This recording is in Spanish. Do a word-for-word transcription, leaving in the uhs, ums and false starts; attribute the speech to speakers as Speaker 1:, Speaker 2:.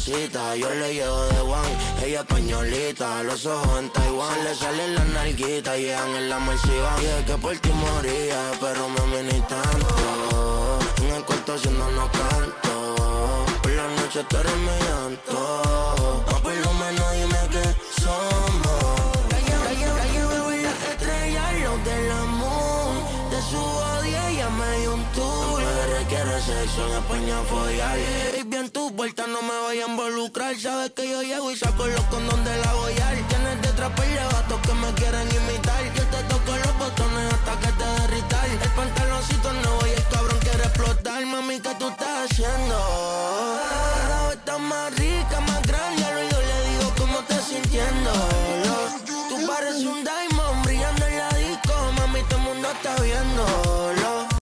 Speaker 1: suavecita. Yo le llevo de One, ella españolita. Los ojos en Taiwán, le salen las nalguitas. Llegan en la Mercedes. Dije que por ti moría, pero mami ni tanto. En el cuarto haciéndonos canto. Por la noche tú eres mi llanto. O por lo menos dime qué somos. Del amor, de su odio ella me dio un tour. Me requiere sexo en España follar. Y bien tu vuelta no me voy a involucrar. Sabes que yo llego y saco los condones de la Goyal. Tienes detrás por vatos que me quieren imitar. Yo te toco los botones hasta que te derritar. El pantaloncito nuevo y el cabrón quiere explotar. Mami, ¿qué tú estás haciendo? Cada vez estás más rica, más grande. Al oído le digo cómo estás sintiendo. Tú pareces un diamond brillando en la disco. Mami, todo el mundo está viendo.